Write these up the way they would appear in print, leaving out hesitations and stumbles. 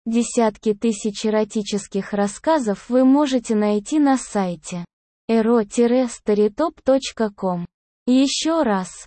Десятки тысяч эротических рассказов вы можете найти на сайте ero-storytop.com. Еще раз,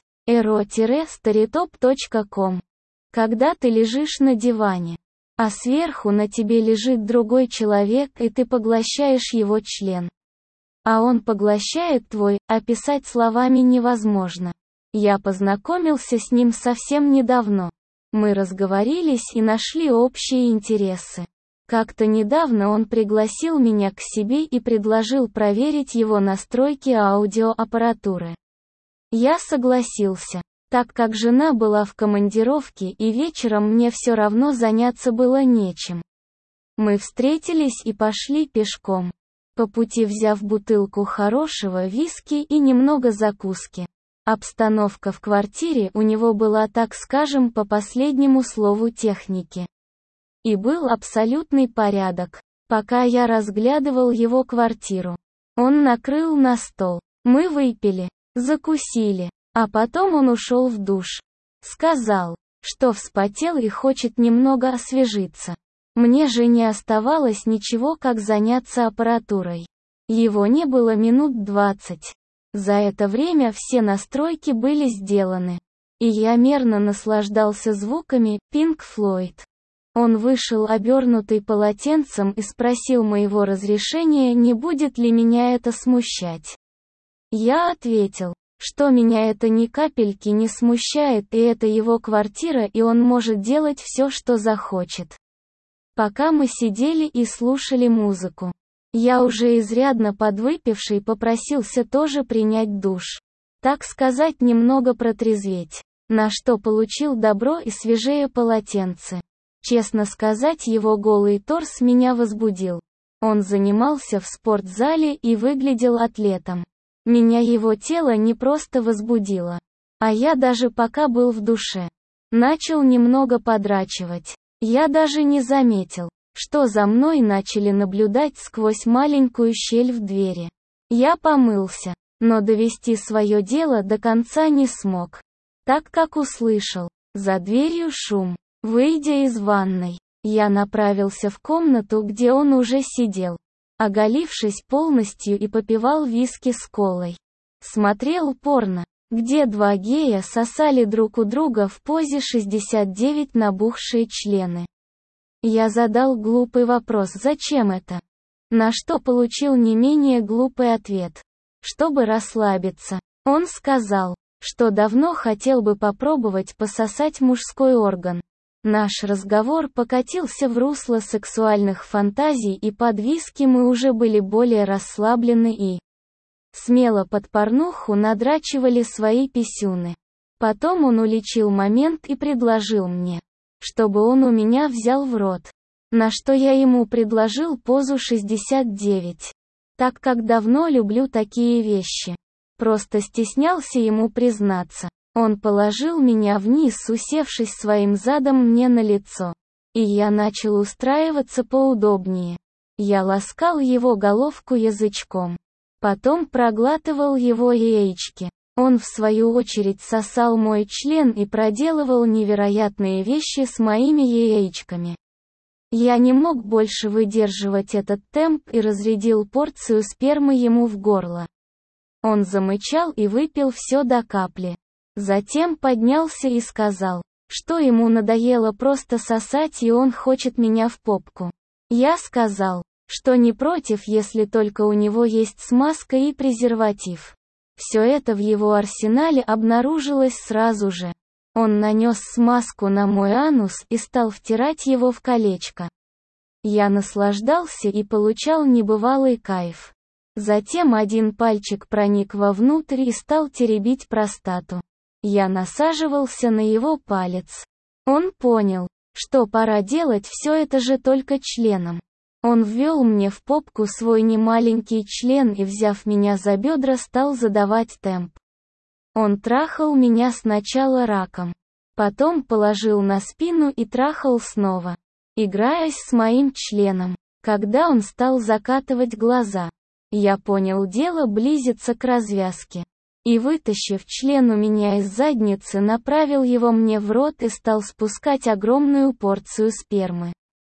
ero-storytop.com. Когда ты лежишь на диване, а сверху на тебе лежит другой человек, и ты поглощаешь его член. А он поглощает твой, описать словами невозможно. Я познакомился с ним совсем недавно. Мы разговорились и нашли общие интересы. Как-то недавно он пригласил меня к себе и предложил проверить его настройки аудиоаппаратуры. Я согласился, так как жена была в командировке и вечером мне все равно заняться было нечем. Мы встретились и пошли пешком, по пути взяв бутылку хорошего виски и немного закуски. Обстановка в квартире у него была, так скажем, по последнему слову техники. И был абсолютный порядок. Пока я разглядывал его квартиру, он накрыл на стол. Мы выпили, закусили, а потом он ушел в душ. Сказал, что вспотел и хочет немного освежиться. Мне же не оставалось ничего, как заняться аппаратурой. Его не было минут 20. За это время все настройки были сделаны. И я мерно наслаждался звуками Pink Floyd. Он вышел обернутый полотенцем и спросил моего разрешения, не будет ли меня это смущать. Я ответил, что меня это ни капельки не смущает, и это его квартира, и он может делать все, что захочет. Пока мы сидели и слушали музыку, я уже изрядно подвыпивший попросился тоже принять душ. Так сказать, немного протрезветь. На что получил добро и свежее полотенце. Честно сказать, его голый торс меня возбудил. Он занимался в спортзале и выглядел атлетом. Меня его тело не просто возбудило. А я даже пока был в душе, начал немного подрачивать. Я даже не заметил, что за мной начали наблюдать сквозь маленькую щель в двери. Я помылся, но довести свое дело до конца не смог, так как услышал за дверью шум. Выйдя из ванной, я направился в комнату, где он уже сидел, оголившись полностью, и попивал виски с колой. Смотрел порно, где два гея сосали друг у друга в позе 69 набухшие члены. Я задал глупый вопрос: зачем это? На что получил не менее глупый ответ: чтобы расслабиться. Он сказал, что давно хотел бы попробовать пососать мужской орган. Наш разговор покатился в русло сексуальных фантазий, и под виски мы уже были более расслаблены и смело под порнуху надрачивали свои писюны. Потом он уличил момент и предложил мне, чтобы он у меня взял в рот. На что я ему предложил позу 69. Так как давно люблю такие вещи. Просто стеснялся ему признаться. Он положил меня вниз, усевшись своим задом мне на лицо. И я начал устраиваться поудобнее. Я ласкал его головку язычком. Потом проглатывал его яички. Он в свою очередь сосал мой член и проделывал невероятные вещи с моими яичками. Я не мог больше выдерживать этот темп и разрядил порцию спермы ему в горло. Он замычал и выпил все до капли. Затем поднялся и сказал, что ему надоело просто сосать и он хочет меня в попку. Я сказал, что не против, если только у него есть смазка и презерватив. Все это в его арсенале обнаружилось сразу же. Он нанес смазку на мой анус и стал втирать его в колечко. Я наслаждался и получал небывалый кайф. Затем один пальчик проник вовнутрь и стал теребить простату. Я насаживался на его палец. Он понял, что пора делать все это же только членом. Он ввел мне в попку свой немаленький член и, взяв меня за бедра, стал задавать темп. Он трахал меня сначала раком, потом положил на спину и трахал снова, играясь с моим членом. Когда он стал закатывать глаза, я понял, дело близится к развязке. И, вытащив член у меня из задницы, направил его мне в рот и стал спускать огромную порцию спермы.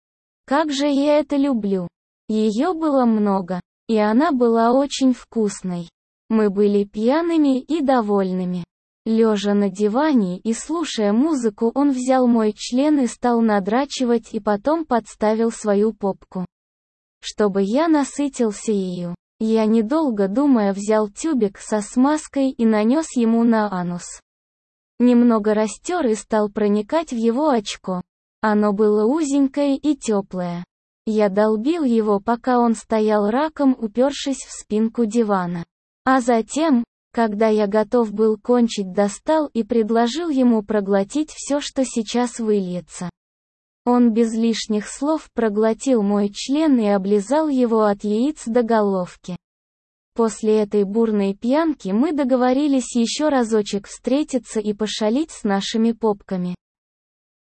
Как же я это люблю. Ее было много. И она была очень вкусной. Мы были пьяными и довольными. Лежа на диване и слушая музыку, он взял мой член и стал надрачивать и потом подставил свою попку, чтобы я насытился ею. Я, недолго думая, взял тюбик со смазкой и нанес ему на анус. Немного растер и стал проникать в его очко. Оно было узенькое и теплое. Я долбил его, пока он стоял раком, упершись в спинку дивана. А затем, когда я готов был кончить, достал и предложил ему проглотить все, что сейчас выльется. Он без лишних слов проглотил мой член и облизал его от яиц до головки. После этой бурной пьянки мы договорились еще разочек встретиться и пошалить с нашими попками.